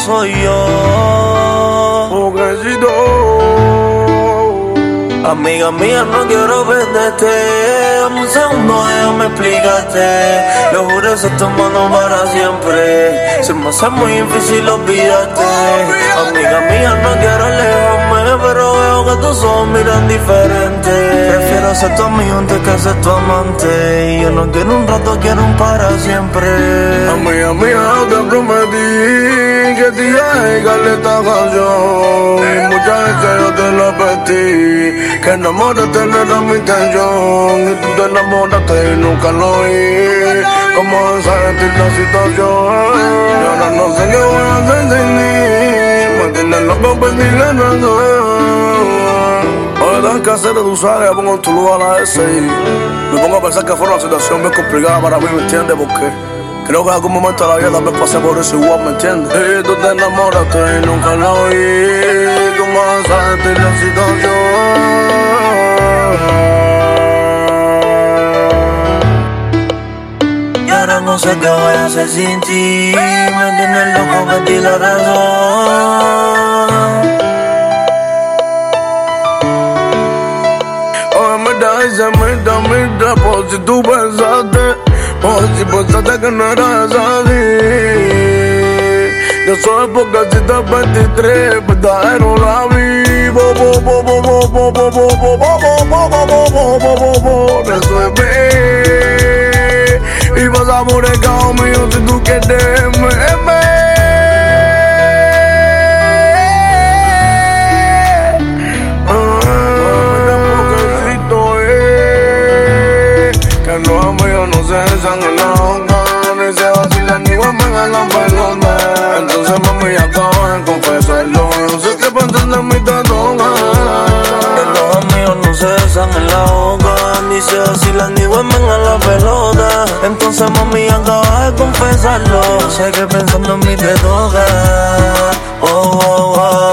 soy yo. Pobrecito. Amiga mía, no quiero perderte. Dame un segundo, déjame explicarte. Lo juro, eso es tu mano para siempre. Se me hace muy difícil olvidarte. Amiga mía, no quiero alejarme, pero veo que tus ojos miran diferente. Prefiero ser tu amigo antes que ser tu amante. Y yo no quiero un rato, quiero un para siempre. Amiga mía, yo te prometí que te iba a dedicarle esta canción. Y muchas veces yo te lo advertí, que enamorarte no era mi intención. Y tú te enamoraste y nunca lo vi. ¿Cómo sentir la situación? Y ahora no sé qué voy a hacer sin ti. Me tienes loco, perdí la razón. Ahora que hacer de usar, ya pongo en tu lugar a ese y me pongo a pensar que fue una situación bien complicada para mí, ¿me entiendes? Porque creo que en algún momento de la vida también pasé por eso igual, ¿me entiendes? Y tú te enamoraste y nunca lo vi. ¿Cómo sentir la situación? No sé qué voy a hacer sin ti. Me tienes loco, perdí la razón. Oh, mira, por si tú pensaste, por si pensaste que no era así. Yo soy Pocahcita 23, verdadero la vivo. Eso es bien. Y vas a por el caos mío si tú quieres verme. Que los amigos no se besan en la boca, ni se vacilan ni vuelven a la pelota. Entonces mami acabo de confesarlo, no sé qué pensando en mi tatuaje. Que los amigos no se besan en la boca, ni se vacilan ni vuelven a la pelota. Entonces mami acaba de confesarlo, sé que pensando en mí te toca. Oh, oh, oh.